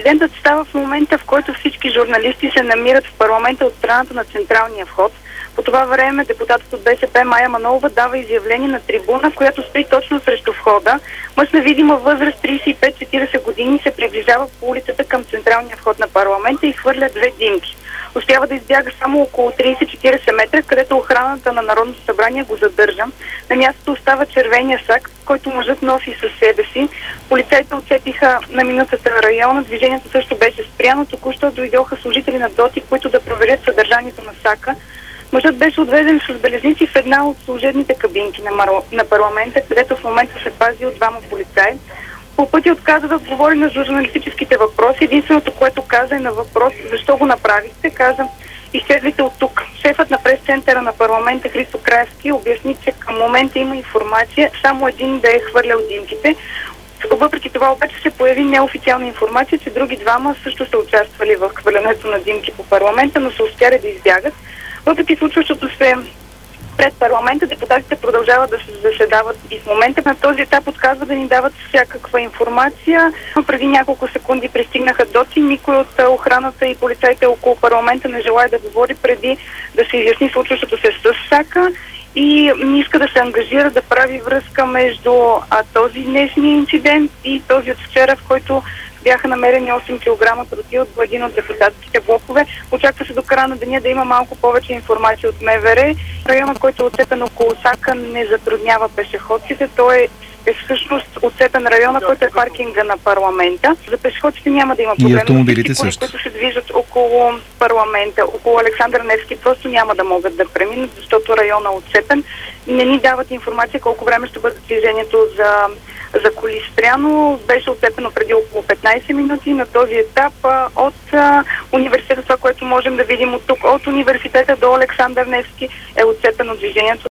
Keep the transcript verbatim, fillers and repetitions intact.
Инцидентът става в момента, в който всички журналисти се намират в парламента от страната на централния вход. По това време депутатът от БСП Мая Манолова дава изявление на трибуна, в която стои точно срещу входа. Мъж на видима възраст трийсет и пет до четирийсет години се приближава по улицата към централния вход на парламента и хвърля две димки. Успява да избяга само около трийсет до четирийсет метра, където охраната на Народното събрание го задържа. На мястото остава червения сак, който мъжът носи със себе си. Полицайите отцепиха на минутата района, движението също беше спряно. Току-що дойдоха служители на ДОТИ, които да проверят съдържанието на сака. Мъжът беше отведен с белезници в една от служебните кабинки на, Мар... на парламента, където в момента се пази от двама полицаи. По пъти отказа да отговори на журналистическите въпроси. Единственото, което каза е на въпрос защо го направихте, каза: изчезвайте от тук. Шефът на прес-центъра на парламента Христо Краевски обясни, че към момента има информация само един да е хвърлял димките. Въпреки това обаче се появи неофициална информация, че други двама също са участвали в хвърлянето на димки по парламента, но са успяли да избягат. Въпреки случващото се пред парламента, депутатите продължават да се заседават и в момента. На този етап отказва да ни дават всякаква информация. Преди няколко секунди пристигнаха ДОТИ. Никой от охраната и полицайите около парламента не желая да говори преди да се изясни случващото се с сака и не иска да се ангажира да прави връзка между а, този днешния инцидент и този от вчера, в който бяха намерени осем килограма тротил от един от депутатските блокове. Очаква се до края на деня да има малко повече информация от МВР. Районът, който е отцепен около сака, не затруднява пешеходците. Той е е всъщност отцепен района, който е паркинга на парламента. За пешеходците няма да има проблем. И автомобилите също. Които се движат около парламента, около Александър Невски, просто няма да могат да преминат, защото района е отцепен. Не ни дават информация колко време ще бъде движението за, за коли спряно. Беше отцепено преди около петнайсет минути. На този етап от а, университета, това, което можем да видим от тук, от университета до Александър Невски, е отцепено движението.